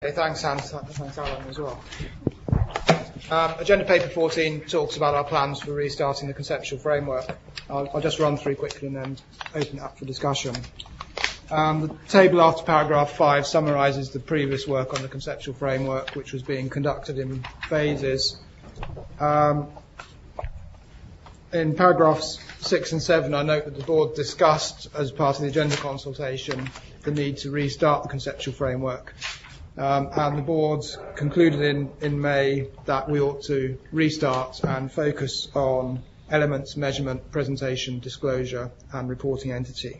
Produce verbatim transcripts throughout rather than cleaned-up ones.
Okay, thanks, Hans. Thanks, Alan, as well. Um, agenda paper fourteen talks about our plans for restarting the conceptual framework. I'll, I'll just run through quickly and then open it up for discussion. Um, the table after paragraph five summarises the previous work on the conceptual framework, which was being conducted in phases. Um, in paragraphs six and seven, I note that the board discussed, as part of the agenda consultation, the need to restart the conceptual framework. Um, and the board concluded in, in May that we ought to restart and focus on elements, measurement, presentation, disclosure, and reporting entity.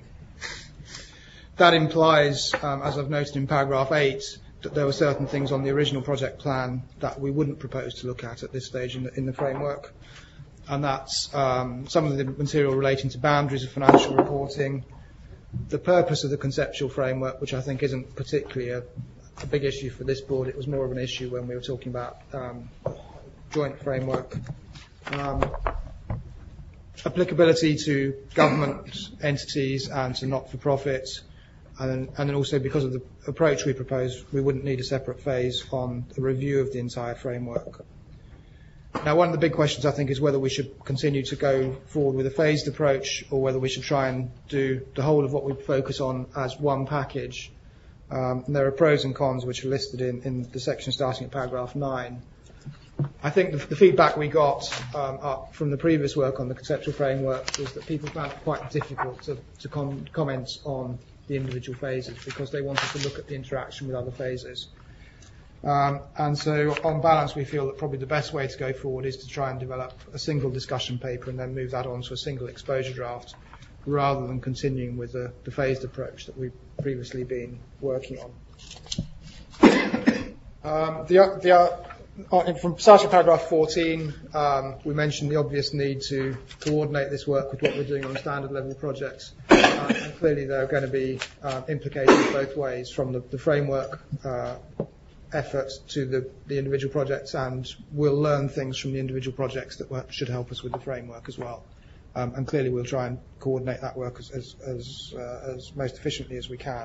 That implies, um, as I've noted in paragraph eight, that there were certain things on the original project plan that we wouldn't propose to look at at this stage in the, in the framework. And that's um, some of the material relating to boundaries of financial reporting, the purpose of the conceptual framework, which I think isn't particularly a a big issue for this board. It was more of an issue when we were talking about um, joint framework. Um, applicability to government entities and to not-for-profit, and, and then also because of the approach we propose, we wouldn't need a separate phase on a review of the entire framework. Now, one of the big questions, I think, is whether we should continue to go forward with a phased approach or whether we should try and do the whole of what we focus on as one package. Um, and there are pros and cons which are listed in, in the section starting at paragraph nine. I think the, the feedback we got um, up from the previous work on the conceptual framework was that people found it quite difficult to, to com comment on the individual phases because they wanted to look at the interaction with other phases. Um, and so on balance, we feel that probably the best way to go forward is to try and develop a single discussion paper and then move that on to a single exposure draft, rather than continuing with the, the phased approach that we've previously been working on. Um, the, the, uh, from starting paragraph fourteen, um, we mentioned the obvious need to coordinate this work with what we're doing on standard level projects. Uh, and clearly there are going to be uh, implications both ways, from the, the framework uh, effort to the, the individual projects, and we'll learn things from the individual projects that should help us with the framework as well. Um, and clearly we'll try and coordinate that work as, as, as, uh, as most efficiently as we can.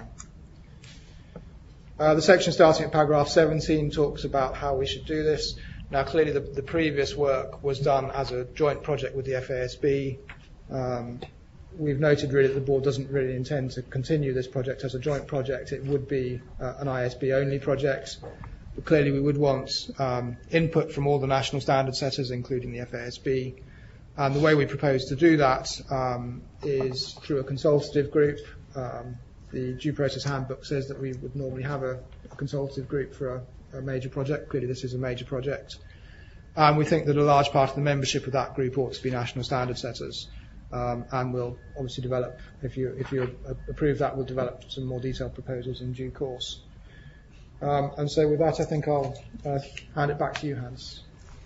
Uh, the section starting at paragraph seventeen talks about how we should do this. Now, clearly the, the previous work was done as a joint project with the F A S B. Um, we've noted really that the board doesn't really intend to continue this project as a joint project. It would be uh, an I S B only project. But clearly we would want um, input from all the national standard setters, including the F A S B. And the way we propose to do that um, is through a consultative group. Um, the due process handbook says that we would normally have a, a consultative group for a, a major project. Clearly this is a major project. And we think that a large part of the membership of that group ought to be national standard setters. Um, and we'll obviously develop, if you, if you approve that, we'll develop some more detailed proposals in due course. Um, and so with that, I think I'll uh, hand it back to you, Hans.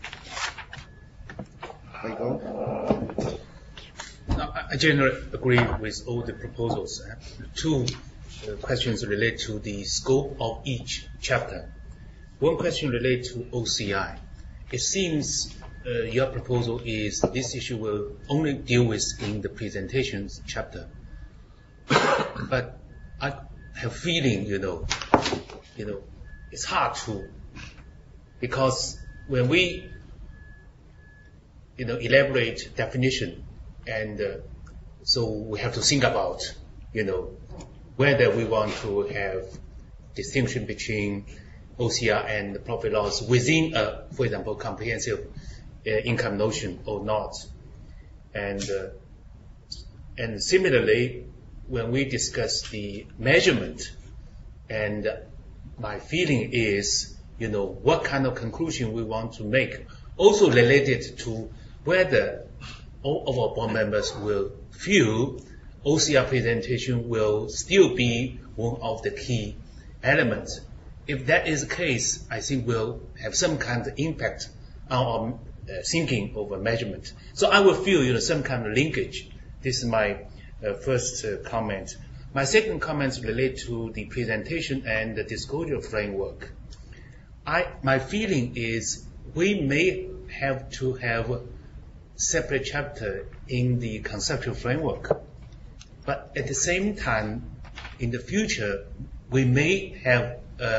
No, I generally agree with all the proposals. Two uh, questions relate to the scope of each chapter. One question relates to O C I. It seems uh, your proposal is this issue will only deal with in the presentations chapter. But I have feeling, you know, you know, it's hard to, because when we you know, elaborate definition, and uh, so we have to think about, you know, whether we want to have distinction between O C R and profit loss within a, for example, comprehensive uh, income notion or not. And uh, and similarly, when we discuss the measurement, and my feeling is, you know, what kind of conclusion we want to make, also related to whether all of our board members will feel O C R presentation will still be one of the key elements. If that is the case, I think we'll have some kind of impact on our uh, thinking over measurement. So I will feel, you know, some kind of linkage. This is my uh, first uh, comment. My second comment relates to the presentation and the disclosure framework. I, my feeling is we may have to have a separate chapter in the conceptual framework. But at the same time, in the future, we may have a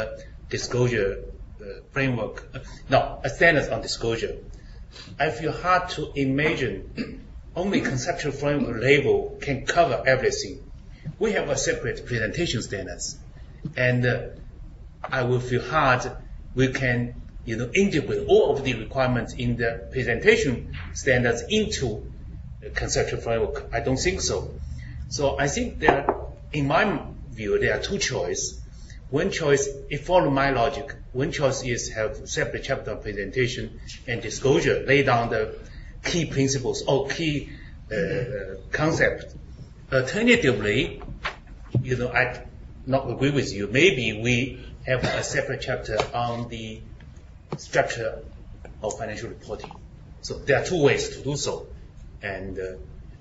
disclosure uh, framework, uh, no, a standards on disclosure, I feel hard to imagine only conceptual framework label can cover everything. We have a separate presentation standards, and uh, I will feel hard we can, you know, integrate all of the requirements in the presentation standards into the conceptual framework. I don't think so. So I think there, in my view, there are two choices. One choice, if follow my logic, one choice is have separate chapter on presentation and disclosure, lay down the key principles or key uh, concept. Alternatively, you know, I not agree with you. Maybe we have a separate chapter on the structure of financial reporting. So there are two ways to do so. And uh,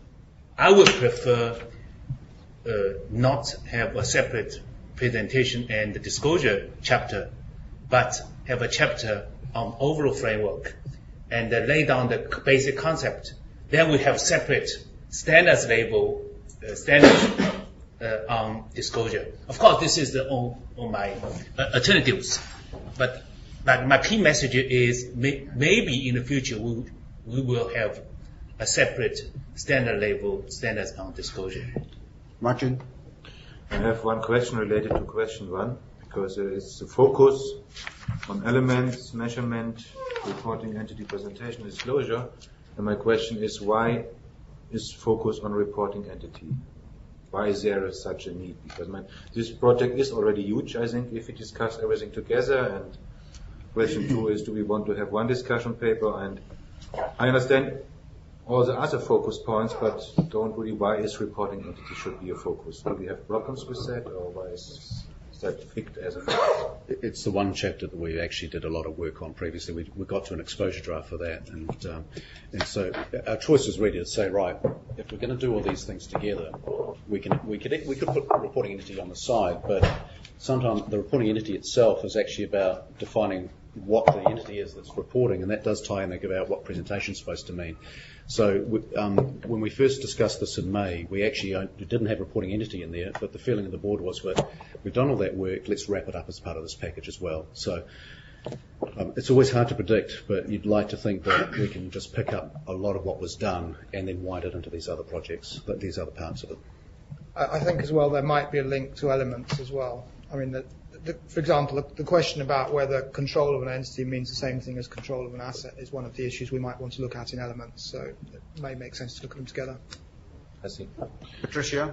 I would prefer uh, not have a separate presentation and disclosure chapter, but have a chapter on overall framework and uh, lay down the basic concept. Then we have separate standards label, uh, standards uh, on disclosure. Of course, this is the on, on my uh, alternatives, but but my key message is may, maybe in the future we we will have a separate standard label, standards on disclosure. Martin? I have one question related to question one, because uh, it's the focus on elements, measurement, reporting, entity, presentation, disclosure. And my question is, why is focus on reporting entity? Why is there such a need? Because man, this project is already huge, I think, if we discuss everything together. And question two is, do we want to have one discussion paper? And I understand all the other focus points, but don't really, why is reporting entity should be a focus? Do we have problems with that, or why is, is that picked as a focus? It's the one chapter that we actually did a lot of work on previously. We, we got to an exposure draft for that, and um, and so our choice was really to say, right, if we're going to do all these things together, we can we could we could put reporting entity on the side, but sometimes the reporting entity itself is actually about defining what the entity is that's reporting, and that does tie in about what presentation is supposed to mean. So um, when we first discussed this in May, we actually didn't have reporting entity in there, but the feeling of the board was, well, we've done all that work, let's wrap it up as part of this package as well. So um, it's always hard to predict, but you'd like to think that we can just pick up a lot of what was done and then wind it into these other projects, these other parts of it. I think as well there might be a link to elements as well. I mean, the, the, for example, the, the question about whether control of an entity means the same thing as control of an asset is one of the issues we might want to look at in elements. So it may make sense to look at them together. I see. Patricia?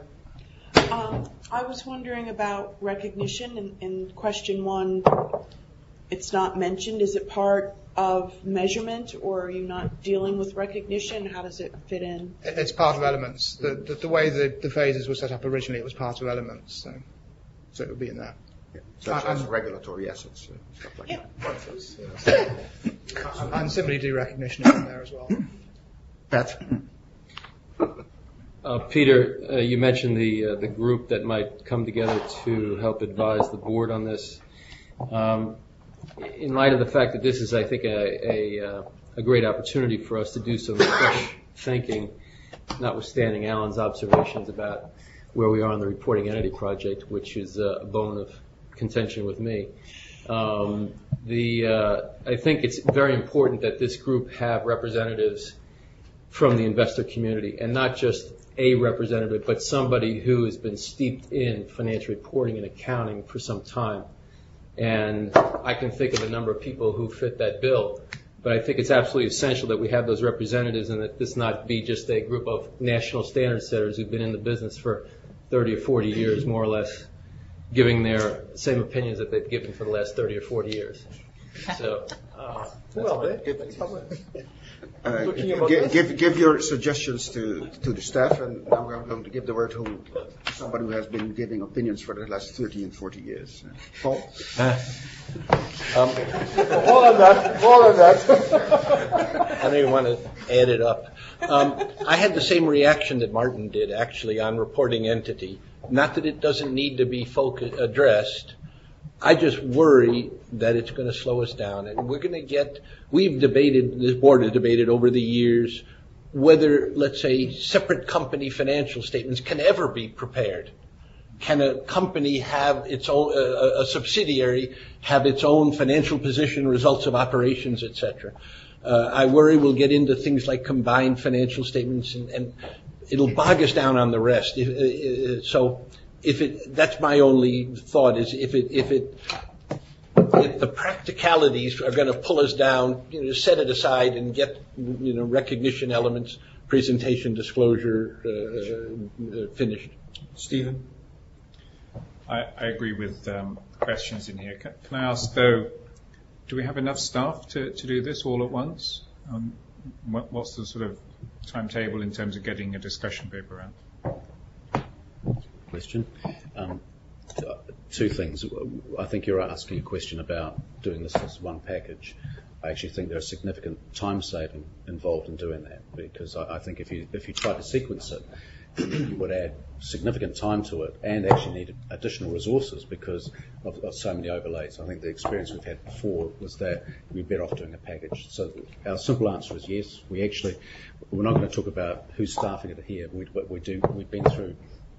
Um, I was wondering about recognition. In, in question one, it's not mentioned. Is it part of measurement, or are you not dealing with recognition? How does it fit in? It's part of elements. The, the, the way the, the phases were set up originally, it was part of elements. So, so it would be in that. Yeah. Such Uh, as and- regulatory assets, uh, stuff like Yeah. that. And, and similarly do recognition is in there as well. Pat? Uh, Peter, uh, you mentioned the uh, the group that might come together to help advise the board on this. Um, in light of the fact that this is, I think, a, a, uh, a great opportunity for us to do some fresh thinking, notwithstanding Alan's observations about where we are on the reporting entity project, which is uh, a bone of contention with me. Um, the uh, I think it's very important that this group have representatives from the investor community, and not just a representative, but somebody who has been steeped in financial reporting and accounting for some time. And I can think of a number of people who fit that bill, but I think it's absolutely essential that we have those representatives and that this not be just a group of national standard setters who've been in the business for thirty or forty years, more or less, giving their same opinions that they've given for the last thirty or forty years. So, uh, Well, uh, give, give, give your suggestions to, to the staff, and now I'm going to give the word to somebody who has been giving opinions for the last thirty and forty years. Uh, Paul? Um, more on that, more on that. I don't even want to add it up. Um, I had the same reaction that Martin did, actually, on reporting entity. Not that it doesn't need to be focus, addressed. I just worry that it's going to slow us down. And we're going to get, we've debated, this board has debated over the years, whether, let's say, separate company financial statements can ever be prepared. can a company have its own, uh, a subsidiary have its own financial position, results of operations, et cetera. Uh, I worry we'll get into things like combined financial statements, and, and it'll bog us down on the rest. If, uh, so, if it, that's my only thought is if it, if it, if the practicalities are going to pull us down, you know, set it aside and get, you know, recognition elements, presentation, disclosure uh, uh, finished. Stephen? I, I agree with um, questions in here. Can, can I ask, though, do we have enough staff to, to do this all at once? Um, what, what's the sort of timetable in terms of getting a discussion paper out? Question. Um, two things. I think you're asking a question about doing this as one package. I actually think there's significant time saving involved in doing that, because I, I think if you if you try to sequence it, you would add significant time to it and actually need additional resources because of, of so many overlays. I think the experience we've had before was that we're better off doing a package. So our simple answer is yes. We actually, we're not going to talk about who's staffing it here. We, we do, we've been through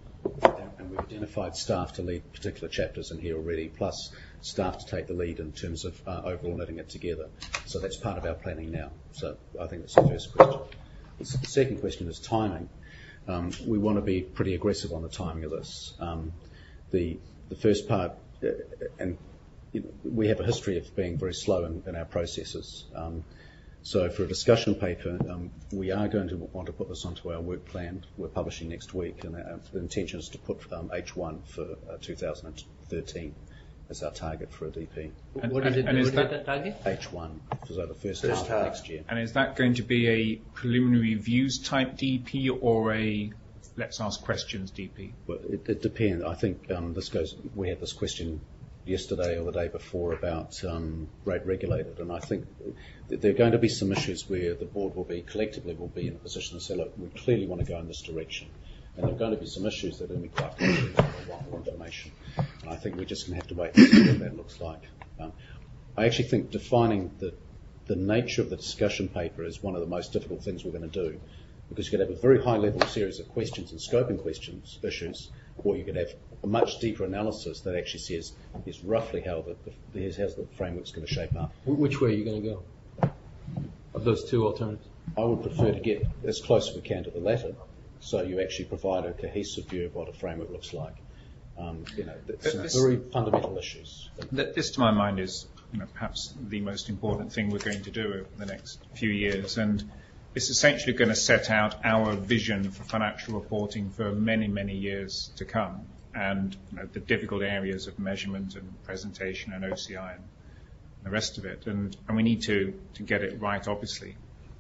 and we've identified staff to lead particular chapters in here already, plus staff to take the lead in terms of uh, overall knitting it together. So that's part of our planning now. So I think that's the first question. The second question is timing. Um, we want to be pretty aggressive on the timing of this. Um, the the first part, uh, and you know, we have a history of being very slow in, in our processes. Um, so for a discussion paper, um, we are going to want to put this onto our work plan. We're publishing next week, and our, the intention is to put um, H one for uh, two thousand thirteen as our target for a D P. And, What is it? and What is is that, that target? H one, so the first, First half half. of next year. and is that going to be a preliminary views type D P or a let's ask questions D P? Well, it, it depends. I think um, this goes. We had this question yesterday or the day before about um, rate regulated, and I think that there are going to be some issues where the board will be collectively will be in a position to say, look, we clearly want to go in this direction, and there are going to be some issues that are going to be quite confusing and we want more information. And I think we're just going to have to wait and see what that looks like. Um, I actually think defining the the nature of the discussion paper is one of the most difficult things we're going to do, because you could have a very high-level series of questions and scoping questions, issues, or you could have a much deeper analysis that actually says here's roughly how the, the here's how the framework's going to shape up. Wh- Which way are you going to go of those two alternatives? I would prefer to get as close as we can to the latter, so you actually provide a cohesive view of what a framework looks like. Um, you know, there's some This- very fundamental issues. Th- This, to my mind, is you know, perhaps the most important thing we're going to do over the next few years, and it's essentially going to set out our vision for financial reporting for many, many years to come, and you know, the difficult areas of measurement and presentation and O C I and the rest of it, and, and we need to, to get it right, obviously.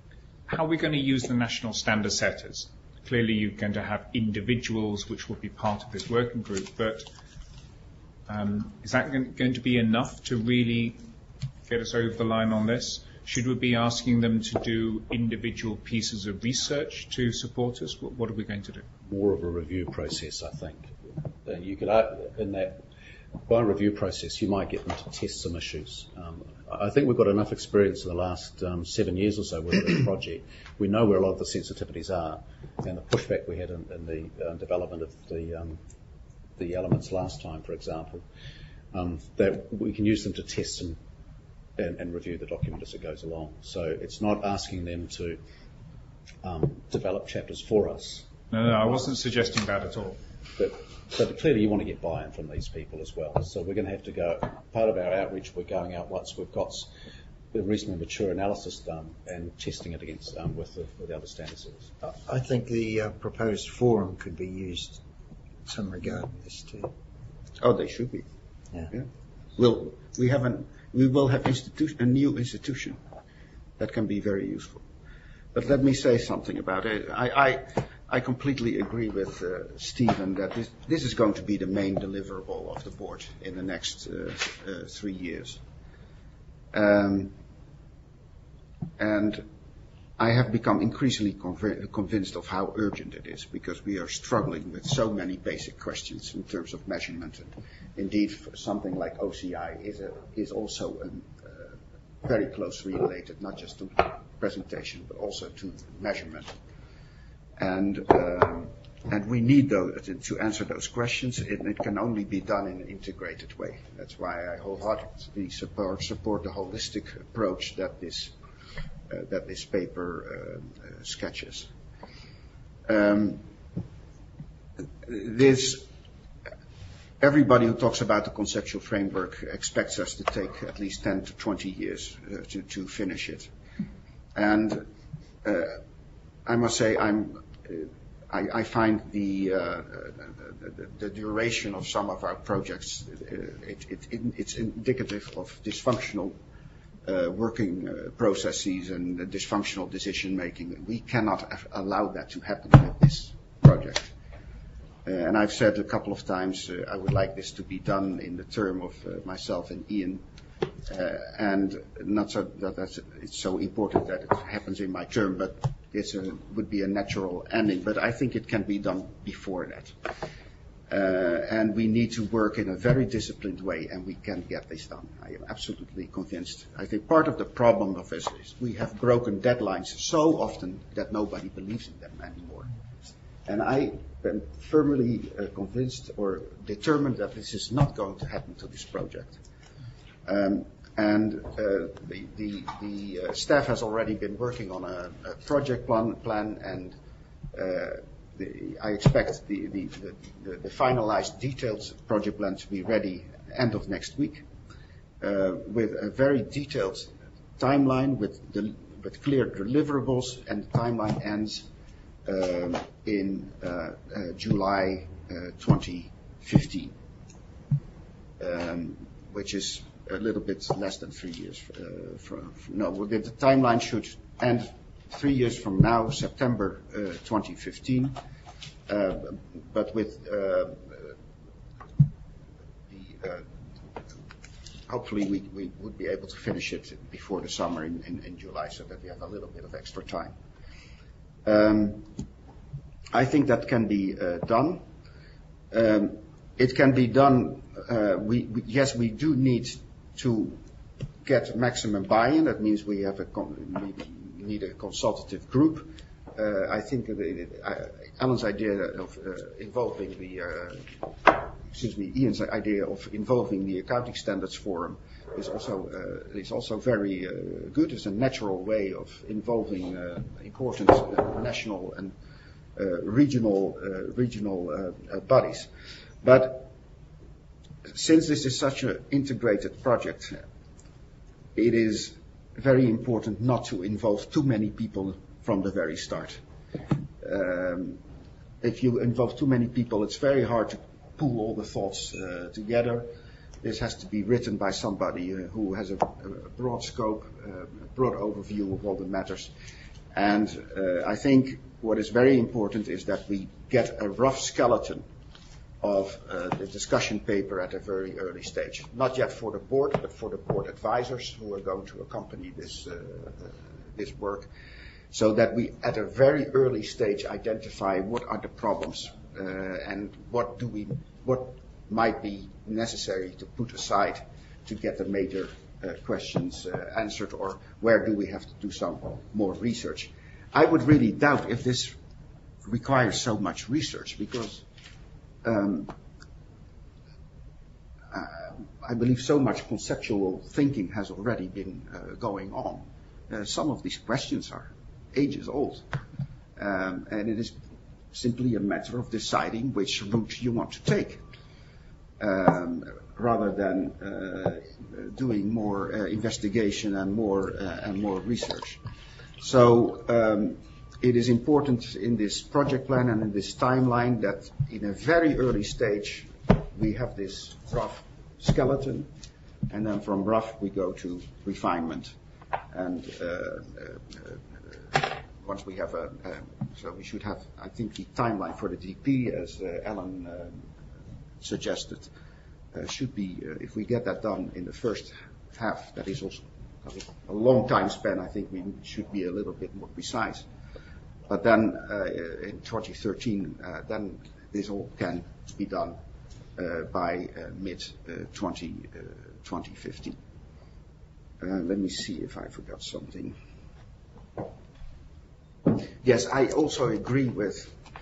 How are we going to use the national standard setters? Clearly you're going to have individuals which will be part of this working group, but um, is that going to be enough to really get us over the line on this? Should we be asking them to do individual pieces of research to support us? What, what are we going to do? More of a review process, I think. And you could, uh, in that, by review process, you might get them to test some issues. Um, I think we've got enough experience in the last um, seven years or so with this project. We know where a lot of the sensitivities are, and the pushback we had in, in the uh, development of the um, the elements last time, for example, um, that we can use them to test them and, and review the document as it goes along. So it's not asking them to um, develop chapters for us. No, no, I wasn't suggesting that at all. But, but clearly you want to get buy-in from these people as well. So we're going to have to go, part of our outreach, we're going out once we've got a reasonably mature analysis done and testing it against um, with, the, with the other standard setters. I think the uh, proposed forum could be used in some regard in this too. Oh, they should be. Yeah. Yeah. We'll, we have an, we will have institu- a new institution that can be very useful. But let me say something about it. I, I, I completely agree with uh, Stephen that this, this is going to be the main deliverable of the board in the next uh, uh, three years. Um, and I have become increasingly conv- convinced of how urgent it is, because we are struggling with so many basic questions in terms of measurement. And indeed, something like O C I is, a, is also an, uh, very closely related, not just to presentation, but also to measurement. And um, and we need those, to answer those questions. It, it can only be done in an integrated way. That's why I wholeheartedly support, support the holistic approach that this, uh, that this paper uh, uh, sketches. Um, this, everybody who talks about the conceptual framework expects us to take at least ten to twenty years uh, to, to finish it. And uh, I must say I'm, uh, I, I find the, uh, the, the duration of some of our projects, uh, it, it, it, it's indicative of dysfunctional uh, working uh, processes and dysfunctional decision making. We cannot allow that to happen with this project. Uh, and I've said a couple of times uh, I would like this to be done in the term of uh, myself and Ian. Uh, and not so that that's, it's so important that it happens in my term, but it would be a natural ending. But I think it can be done before that. Uh, and we need to work in a very disciplined way, and we can get this done. I am absolutely convinced. I think part of the problem of this is we have broken deadlines so often that nobody believes in them anymore. And I am firmly uh, convinced or determined that this is not going to happen to this project. Um, and uh, the, the, the uh, staff has already been working on a, a project plan, plan and uh, the, I expect the, the, the, the finalized detailed project plan to be ready end of next week uh, with a very detailed timeline with, the, with clear deliverables, and the timeline ends um, in uh, uh, July uh, twenty fifteen, um, which is a little bit less than three years. Uh, from, from, no, the, the timeline should end three years from now, September uh, twenty fifteen. Uh, but with uh, the, uh, hopefully we, we would be able to finish it before the summer in, in, in July, so that we have a little bit of extra time. Um, I think that can be uh, done. Um, it can be done. Uh, we, we, yes, we do need to get maximum buy-in. That means we have a we need a consultative group. Uh, I think the, uh, Alan's idea of uh, involving the, uh, excuse me, Ian's idea of involving the Accounting Standards Forum is also uh, is also very uh, good. It's a natural way of involving uh, important uh, national and uh, regional uh, regional uh, uh, bodies, but since this is such an integrated project, it is very important not to involve too many people from the very start. Um, if you involve too many people, it's very hard to pull all the thoughts uh, together. This has to be written by somebody uh, who has a, a broad scope, uh, a broad overview of all the matters. And uh, I think what is very important is that we get a rough skeleton of uh, the discussion paper at a very early stage. Not yet for the board, but for the board advisors who are going to accompany this, uh, uh, this work, so that we at a very early stage identify what are the problems uh, and what do we, what might be necessary to put aside to get the major uh, questions uh, answered, or where do we have to do some more research. I would really doubt if this requires so much research, because Um, uh, I believe so much conceptual thinking has already been uh, going on. Uh, some of these questions are ages old, um, and it is simply a matter of deciding which route you want to take, um, rather than uh, doing more uh, investigation and more uh, and more research. So. Um, It is important in this project plan and in this timeline that in a very early stage we have this rough skeleton, and then from rough we go to refinement. And uh, uh, once we have a, uh, so we should have, I think, the timeline for the D P, as uh, Alan uh, suggested, uh, should be, uh, if we get that done in the first half, that is also a long time span, I think we should be a little bit more precise. But then uh, in twenty thirteen, uh, then this all can be done uh, by uh, mid twenty fifteen. Uh, let me see if I forgot something. Yes, I also agree with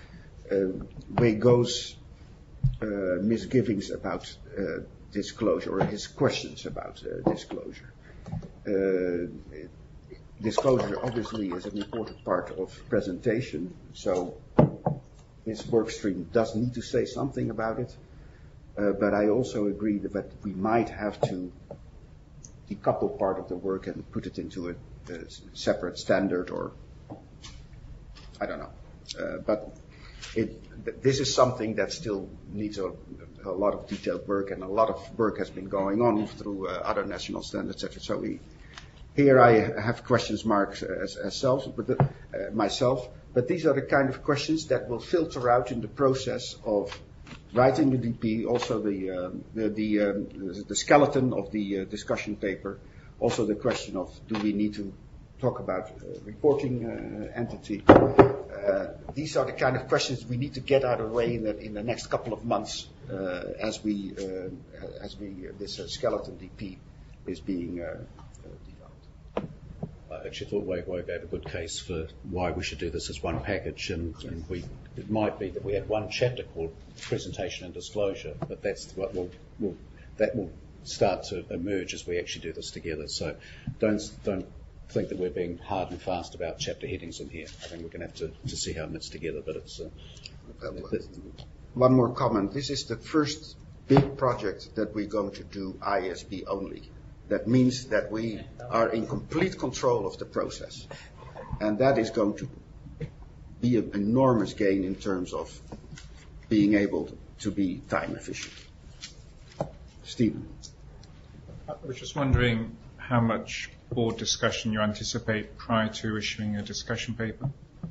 uh, Weigot's uh, misgivings about uh, disclosure, or his questions about uh, disclosure. Uh, disclosure obviously is an important part of presentation, so this work stream does need to say something about it. Uh, but I also agree that we might have to decouple part of the work and put it into a, a separate standard, or I don't know. Uh, but it, this is something that still needs a, a lot of detailed work, and a lot of work has been going on through uh, other national standards, et cetera. So we, here I have questions marks as, as self, but the, uh, myself, but these are the kind of questions that will filter out in the process of writing the D P, also the uh, the the, um, the skeleton of the uh, discussion paper, also the question of do we need to talk about uh, reporting uh, entity. Uh, these are the kind of questions we need to get out of the way in the, in the next couple of months uh, as we uh, as we uh, this uh, skeleton D P is being uh, developed. I actually thought Weigot gave a good case for why we should do this as one package, and, and we it might be that we had one chapter called presentation and disclosure, but that's what will will that will start to emerge as we actually do this together. So don't don't think that we're being hard and fast about chapter headings in here. I think we're going to have to, to see how it knits together, but it's uh, one more comment. This is the first big project that we're going to do I S B only. That means that we are in complete control of the process, and that is going to be an enormous gain in terms of being able to be time efficient. Stephen. I was just wondering how much board discussion you anticipate prior to issuing a discussion paper?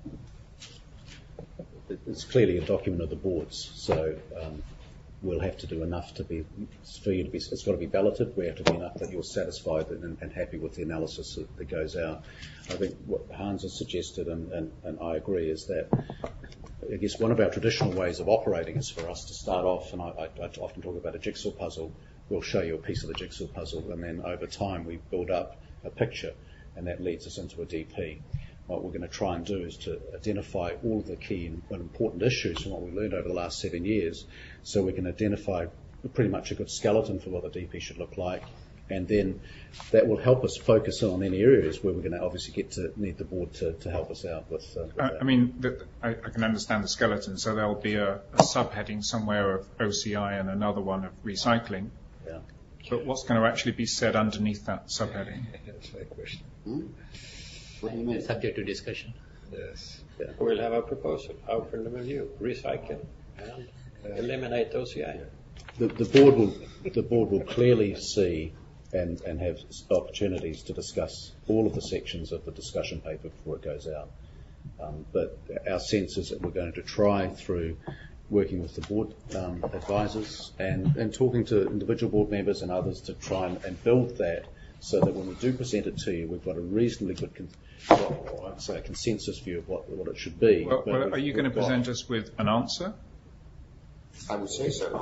It's clearly a document of the board's, so um, we'll have to do enough to be, for you to be, it's got to be balloted. We have to be enough that you're satisfied and, and happy with the analysis that, that goes out. I think what Hans has suggested, and, and, and I agree, is that I guess one of our traditional ways of operating is for us to start off, and I, I, I often talk about a jigsaw puzzle. We'll show you a piece of the jigsaw puzzle, and then over time we build up a picture, and that leads us into a D P. What we're going to try and do is to identify all of the key and important issues from what we learned over the last seven years, so we can identify pretty much a good skeleton for what the D P should look like, and then that will help us focus on any areas where we're going to obviously get to need the board to, to help us out with, uh, with I, that. I mean, the, I, I can understand the skeleton, so there'll be a, a subheading somewhere of O C I and another one of recycling. Yeah. But what's going to actually be said underneath that subheading? That's a question. Hmm? What do you mean? Subject to discussion. Yes. Yeah. We'll have a proposal, our preliminary view, recycle and eliminate O C I. The, the board will the board will clearly see and, and have opportunities to discuss all of the sections of the discussion paper before it goes out. Um, but our sense is that we're going to try through working with the board um, advisors and, and talking to individual board members and others to try and, and build that so that when we do present it to you, we've got a reasonably good, con- well, I'd say a consensus view of what, what it should be. Well, well, are you going to present us with an answer? I would say so.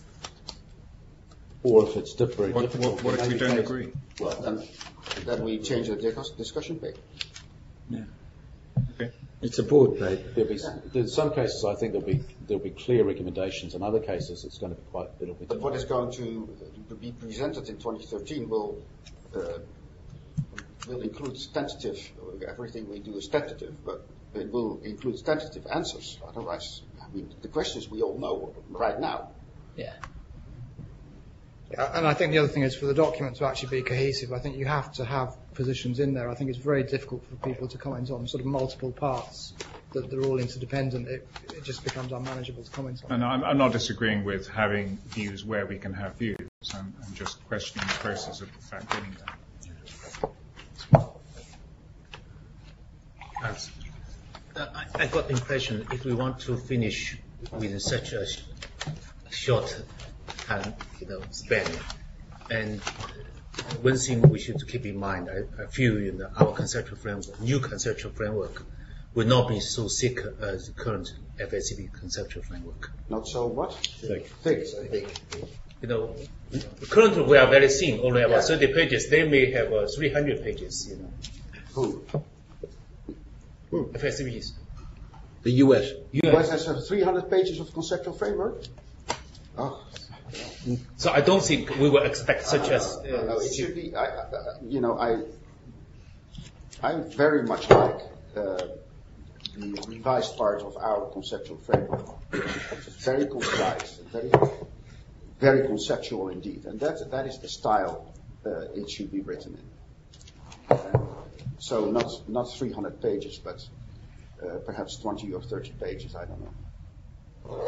Or if it's diff- very What, difficult. what, what if we don't agree? Well, then, then we change the discuss- discussion paper. Yeah. Okay. It's a board paper. There'll be, in some cases, I think there'll be there'll be clear recommendations. In other cases, it's going to be quite. It'll be. But what is going to, to be presented in twenty thirteen will uh, will include tentative. Everything we do is tentative, but it will include tentative answers. Otherwise, I mean, the questions we all know right now. Yeah. Yeah, and I think the other thing is for the document to actually be cohesive, I think you have to have positions in there. I think it's very difficult for people to comment on sort of multiple parts that they're all interdependent. It, it just becomes unmanageable to comment on. And I'm, I'm not disagreeing with having views where we can have views. I'm, I'm just questioning the process of in fact getting there. Hans, uh, I, I got the impression if we want to finish within such a sh- short time, you know, span, and one thing we should keep in mind, I, I feel you know, our conceptual framework, new conceptual framework, will not be so thick as the current F S C B conceptual framework. Not so what? Thick. Thick. Thick. You know, currently we are very thin, only about Yeah. thirty pages. They may have uh, three hundred pages. You know, Who? F S C Bs. The U S. U S has uh, three hundred pages of conceptual framework? Oh. So I don't think we will expect such uh, as... Uh, no, it should be, I, I, you know, I, I very much like uh, the revised part of our conceptual framework. It's very concise, very, very conceptual indeed, and that that is the style uh, it should be written in. Uh, so not not three hundred pages, but uh, perhaps twenty or thirty pages. I don't know.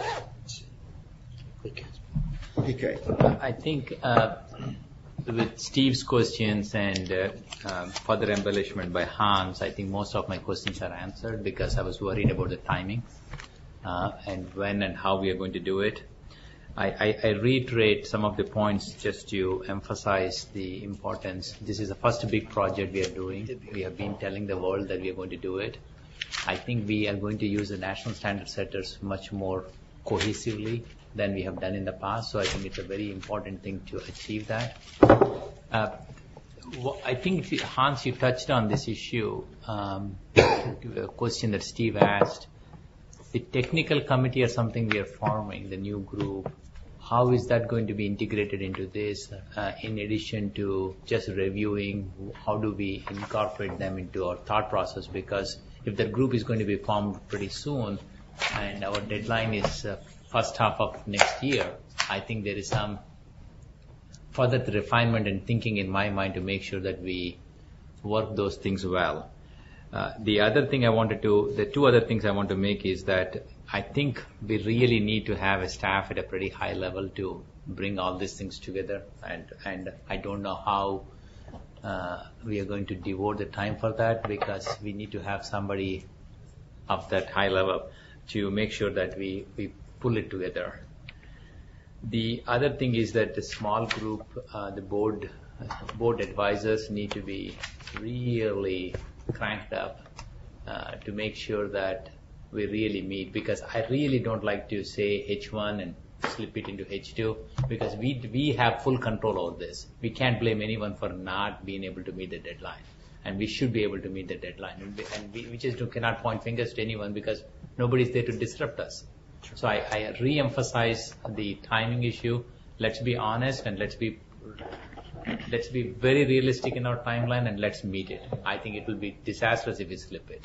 Okay. I think uh, with Steve's questions and uh, um, further embellishment by Hans, I think most of my questions are answered because I was worried about the timing uh, and when and how we are going to do it. I, I, I reiterate some of the points just to emphasize the importance. This is the first big project we are doing. We have been telling the world that we are going to do it. I think we are going to use the national standard setters much more cohesively than we have done in the past. So I think it's a very important thing to achieve that. Uh, I think, if you, Hans, you touched on this issue, um, a question that Steve asked. The technical committee or something we are forming, the new group, how is that going to be integrated into this uh, in addition to just reviewing? How do we incorporate them into our thought process? Because if that group is going to be formed pretty soon and our deadline is uh, first half of next year, I think there is some further refinement and thinking in my mind to make sure that we work those things well. Uh, the other thing I wanted to, the two other things I want to make is that I think we really need to have a staff at a pretty high level to bring all these things together, and, and I don't know how uh, we are going to devote the time for that, because we need to have somebody of that high level to make sure that we, we pull it together. The other thing is that the small group, uh, the board, board advisors need to be really cranked up uh, to make sure that we really meet, because I really don't like to say H one and slip it into H two, because we we have full control over this. We can't blame anyone for not being able to meet the deadline, and we should be able to meet the deadline, and we, and we, we just do, cannot point fingers to anyone because nobody's there to disrupt us. So I, I re-emphasize the timing issue. Let's be honest and let's be let's be very realistic in our timeline, and let's meet it. I think it will be disastrous if we slip it.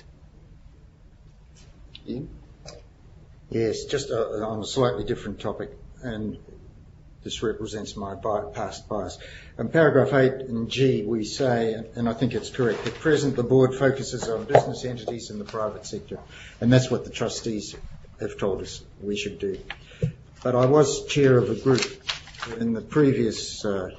Ian? Yes, just uh, on a slightly different topic, and this represents my bi- past bias. In paragraph eight in G, we say, and I think it's correct, at present the board focuses on business entities in the private sector, and that's what the trustees have told us we should do. But I was chair of a group in the previous uh,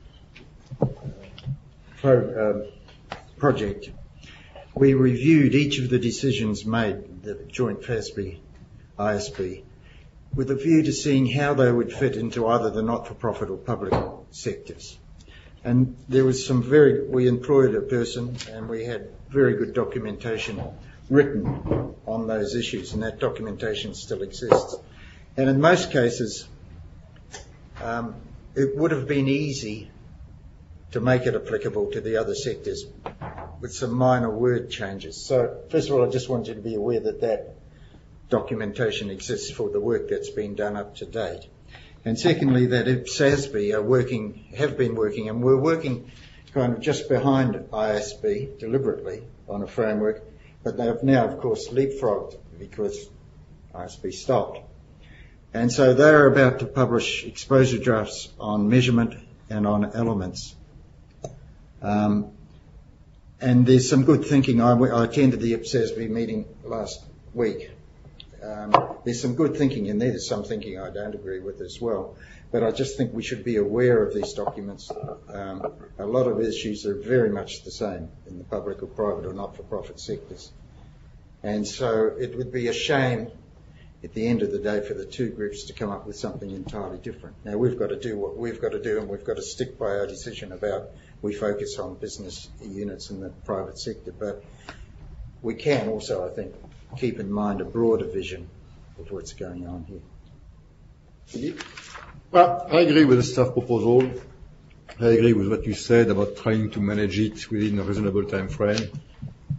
pro, uh, project. We reviewed each of the decisions made, the joint F A S B, I S B, with a view to seeing how they would fit into either the not-for-profit or public sectors. And there was some very, we employed a person and we had very good documentation written on those issues, and that documentation still exists. And in most cases, um, it would have been easy to make it applicable to the other sectors with some minor word changes. So first of all, I just want you to be aware that that documentation exists for the work that's been done up to date. And secondly, that if S A S B are working, have been working, and we're working kind of just behind I S B deliberately on a framework, but they have now, of course, leapfrogged because I S B stopped. And so they're about to publish exposure drafts on measurement and on elements. Um, and there's some good thinking. I, I attended the I P S A S B meeting last week. Um, there's some good thinking in there. There's some thinking I don't agree with as well. But I just think we should be aware of these documents. Um, a lot of issues are very much the same in the public or private or not-for-profit sectors. And so it would be a shame at the end of the day for the two groups to come up with something entirely different. Now, we've got to do what we've got to do, and we've got to stick by our decision about we focus on business units in the private sector. But we can also, I think, keep in mind a broader vision of what's going on here. Philippe? Well, I agree with the staff proposal. I agree with what you said about trying to manage it within a reasonable time frame.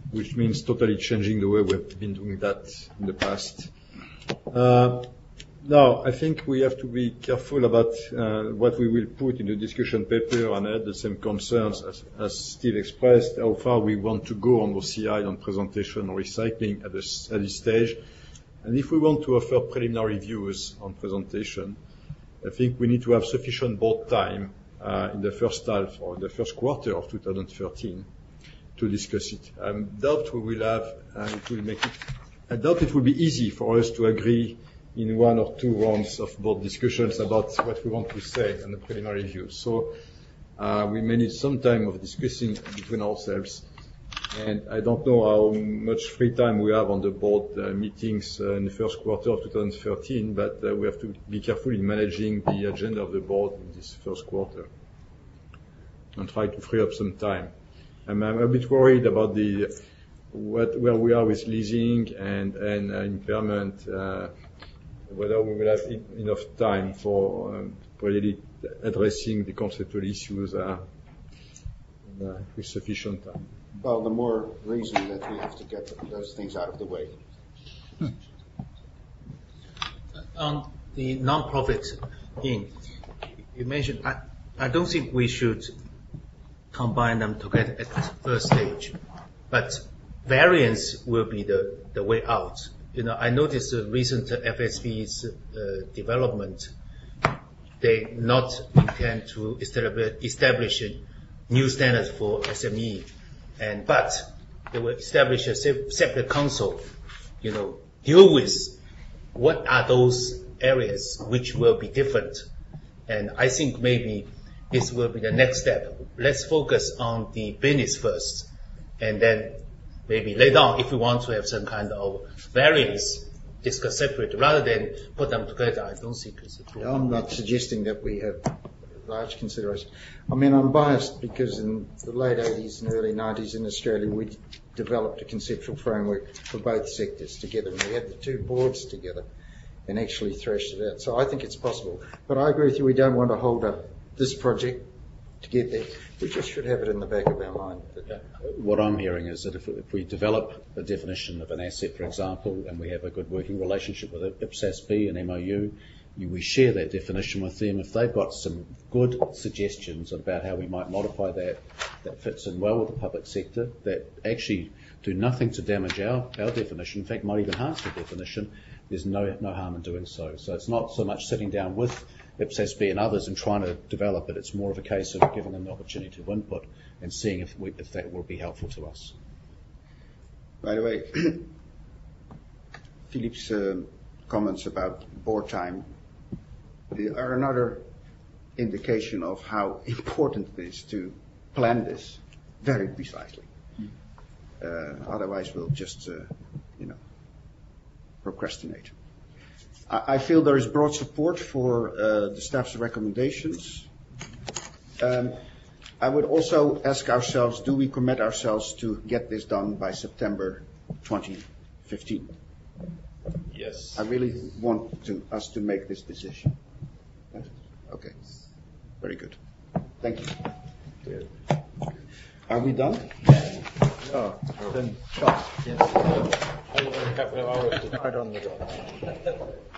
which means totally changing the way we've been doing that in the past. Uh, now, I think we have to be careful about uh, what we will put in the discussion paper, and I had the same concerns as, as Steve expressed, how far we want to go on O C I, on presentation, or recycling at this, at this stage. And if we want to offer preliminary views on presentation, I think we need to have sufficient board time uh, in the first half or in the first quarter of two thousand thirteen to discuss it. I doubt we will have, uh, it will make it, I doubt it will be easy for us to agree in one or two rounds of board discussions about what we want to say on the preliminary views. So uh, we may need some time of discussing between ourselves. And I don't know how much free time we have on the board uh, meetings uh, in the first quarter of two thousand thirteen, but uh, we have to be careful in managing the agenda of the board in this first quarter and try to free up some time. I'm, I'm a bit worried about the what, where we are with leasing and, and uh, impairment, uh, whether we will have in, enough time for um, really addressing the conceptual issues uh, uh, with sufficient time. Well, the more reason that we have to get those things out of the way. Hmm. On the non-profit thing, you mentioned, I, I don't think we should combine them together at the first stage, but variance will be the, the way out. You know, I noticed the recent F S B's uh, development, they not intend to establish, establish new standards for S M E. And, but they will establish a separate council, you know, deal with what are those areas which will be different. And I think maybe this will be the next step. Let's focus on the business first, and then maybe later on, if we want to have some kind of variance, discuss separate rather than put them together. I don't think it's a good. I'm not suggesting that we have large consideration. I mean, I'm biased because in the late eighties and early nineties in Australia, we developed a conceptual framework for both sectors together, and we had the two boards together and actually threshed it out. So I think it's possible. But I agree with you, we don't want to hold up this project to get there. We just should have it in the back of our mind. What I'm hearing is that if, if we develop a definition of an asset, for example, and we have a good working relationship with I P S A S B and M O U, we share that definition with them. If they've got some good suggestions about how we might modify that, that fits in well with the public sector, that actually do nothing to damage our, our definition, in fact might even enhance the definition, there's no, no harm in doing so. So it's not so much sitting down with I P S A S B and others and trying to develop it. It's more of a case of giving them the opportunity to input and seeing if, we, if that will be helpful to us. By the way, Philippe's uh, comments about board time are another indication of how important it is to plan this very precisely. Uh, otherwise, we'll just, uh, you know, procrastinate. I, I feel there is broad support for uh, the staff's recommendations. Um, I would also ask ourselves, do we commit ourselves to get this done by September twenty fifteen? Yes. I really want to, us to make this decision. Okay. Very good. Thank you. Are we done? Oh, then, Yes. I will have a couple of hours to start on the job.